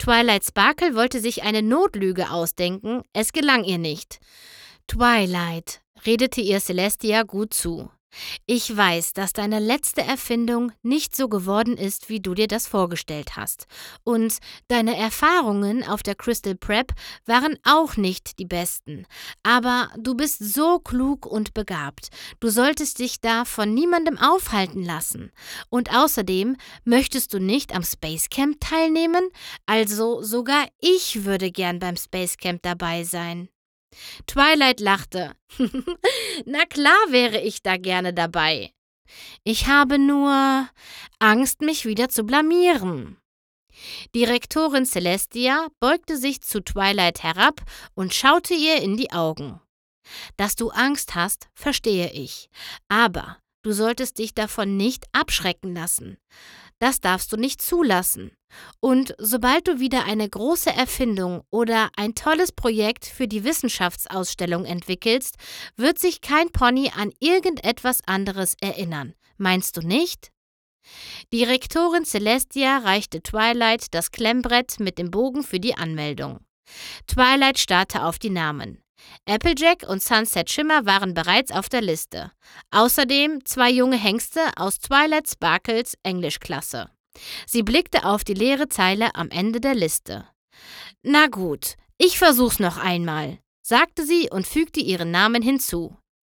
Twilight Sparkle wollte sich eine Notlüge ausdenken, es gelang ihr nicht. »Twilight«, redete ihr Celestia gut zu. »Ich weiß, dass deine letzte Erfindung nicht so geworden ist, wie du dir das vorgestellt hast. Und deine Erfahrungen auf der Crystal Prep waren auch nicht die besten. Aber du bist so klug und begabt. Du solltest dich da von niemandem aufhalten lassen. Und außerdem, möchtest du nicht am Space Camp teilnehmen? Also sogar ich würde gern beim Space Camp dabei sein.« Twilight lachte. »Na klar wäre ich da gerne dabei. Ich habe nur Angst, mich wieder zu blamieren.« Die Rektorin Celestia beugte sich zu Twilight herab und schaute ihr in die Augen. »Dass du Angst hast, verstehe ich. Aber du solltest dich davon nicht abschrecken lassen. Das darfst du nicht zulassen. Und sobald du wieder eine große Erfindung oder ein tolles Projekt für die Wissenschaftsausstellung entwickelst, wird sich kein Pony an irgendetwas anderes erinnern. Meinst du nicht?« Die Rektorin Celestia reichte Twilight das Klemmbrett mit dem Bogen für die Anmeldung. Twilight starrte auf die Namen. Applejack und Sunset Shimmer waren bereits auf der Liste. Außerdem 2 junge Hengste aus Twilight Sparkles Englischklasse. Sie blickte auf die leere Zeile am Ende der Liste. »Na gut, ich versuch's noch einmal«, sagte sie und fügte ihren Namen hinzu.